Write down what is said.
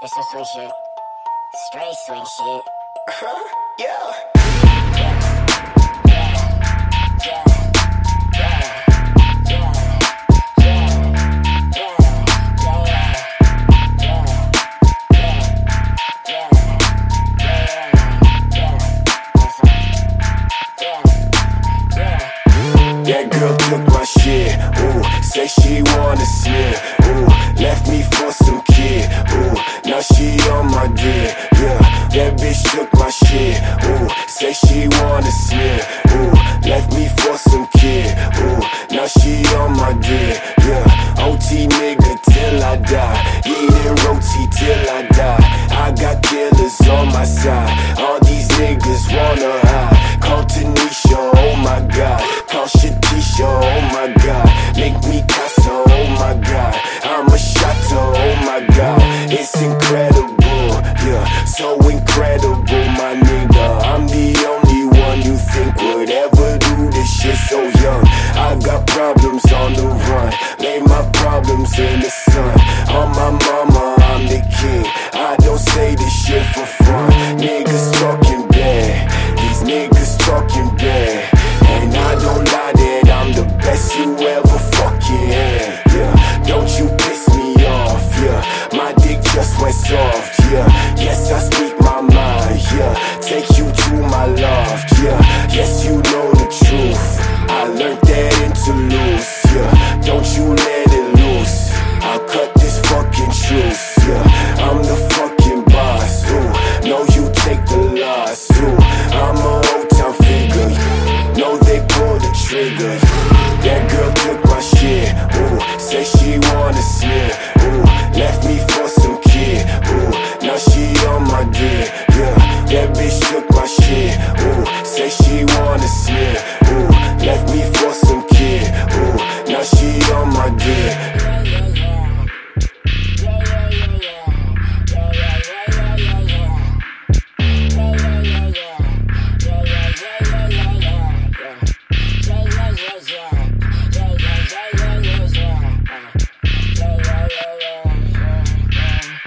It's some swing shit. Straight swing shit. Yeah. That girl took my shit, ooh, say she wanna slip, ooh, left me for some kid, ooh, now she on my dick, yeah. That bitch took my shit, ooh, say she wanna slip, ooh, left me for some kid, ooh, now she on my dick, yeah. OT nigga till I die, eating roti till I die. I got killers on my side, all these niggas wanna hide. Call Tanisha, oh my god, call Shatisha, oh my god, make me casa, oh my god, I'm a shotter, oh my god, it's incredible, yeah, so incredible, my nigga. I'm the only one you think would ever do this shit so young. I got problems on the run, lay my problems in the sun. On my mama, I'm the king, I don't say this shit for fun. Niggas talking bad, these niggas talking bad, and I don't lie that I'm the best you ever fucking had, yeah. Don't you piss me off, yeah, my dick just went soft, yeah.